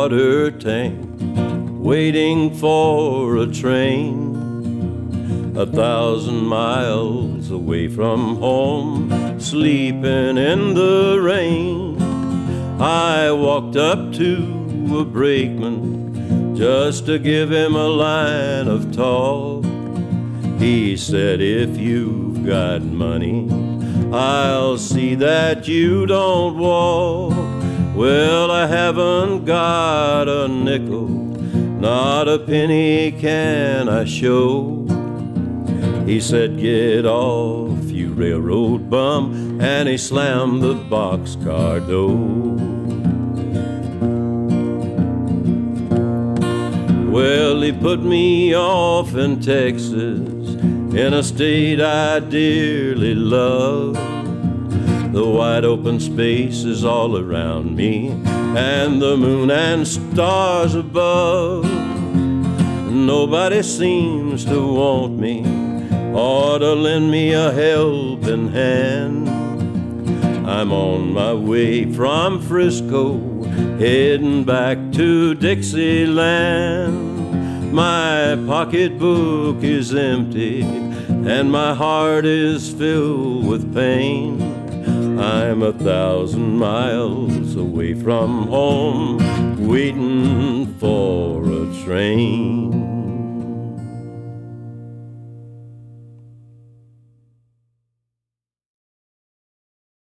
water tank, waiting for a train. 1,000 miles away from home, sleeping in the rain. I walked up to a brakeman just to give him a line of talk. He said, if you've got money, I'll see that you don't walk. Well, I haven't got a nickel, not a penny can I show. He said, get off, you railroad bum, and he slammed the boxcar door. Well, he put me off in Texas, in a state I dearly love. The wide open spaces all around me, and the moon and stars above. Nobody seems to want me or to lend me a helping hand. I'm on my way from Frisco, heading back to Dixieland. My pocketbook is empty and my heart is filled with pain. I'm 1,000 miles away from home, waiting for a train.